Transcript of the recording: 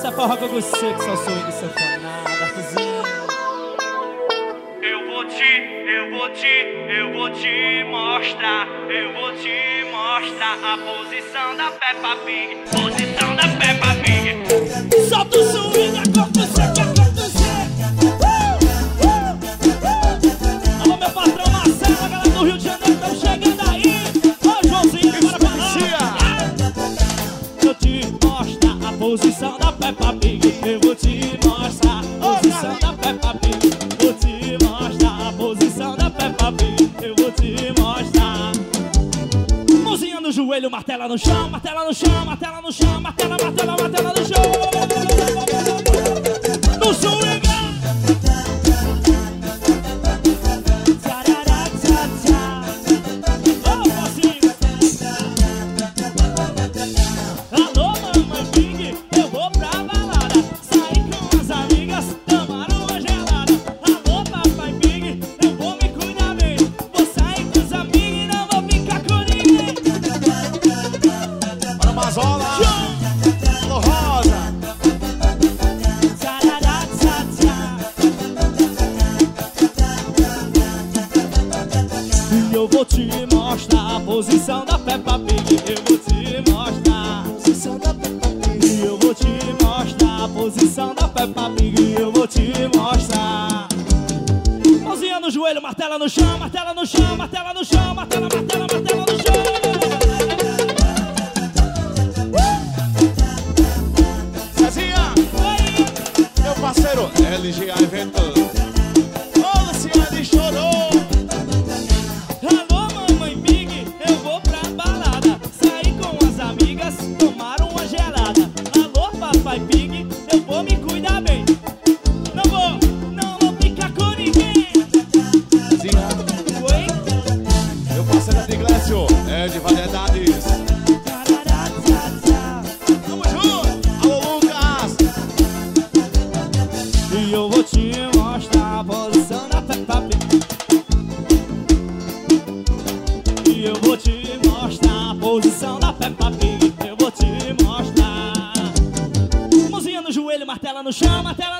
Essa é forró que eu gostei, que só swing sanfonada. Eu vou te mostrar. Eu vou te mostrar a posição da Peppa Pig. Posição da Peppa Pig. Solta o swing, a corpo seca, a corpo seca. Alô, meu patrão Marcelo, a galera do Rio de Janeiro estão chegando aí. Ô, Joãozinho, bora pra lá. Eu te mostrar a posição da Peppa Pig. Eu vou te mostrar a posição da Peppa Pig. Vou te mostrar a posição da Peppa Pig. Eu vou te mostrar. Mãozinha no joelho, martela no chão, martela no chão, martela no chão, martela, martela, martela no chão. No swing. Alô, mamãe Pig, eu vou pra balada. Saí com as amigas, tomar uma gelada. Alô, papai Pig, eu vou me cuidar bem. Vou sair com os amigos e não vou ficar com ninguém. Bora, Mazola! Alô, Rosa! E eu vou te mostrar a posição da Peppa Pig. Eu vou te mostrar a posição da Peppa Pig. E eu vou te mostrar a posição da Peppa Pig. Eu vou te mostrar. Mãozinha no joelho, martela no chão, martela no chão, martela no chão, martela, martela, martela no chão. Cezinha! Meu parceiro LGA Eventos. Ô, Luciane chorou! Alô, mamãe Pig, eu vou pra balada. Saí com as amigas, tomar uma gelada. Alô, papai Pig, eu vou me cuidar bem. Não vou ficar com ninguém. Cezinha! Oi? Meu parceiro de Glécio é de variedades. Tamo junto! Alô, Lucas! E eu vou te mostrar a posição da Peppa Pig. E eu vou te mostrar a posição da Peppa Pig. Eu vou te mostrar. Mãozinha no joelho, martela no chão, martela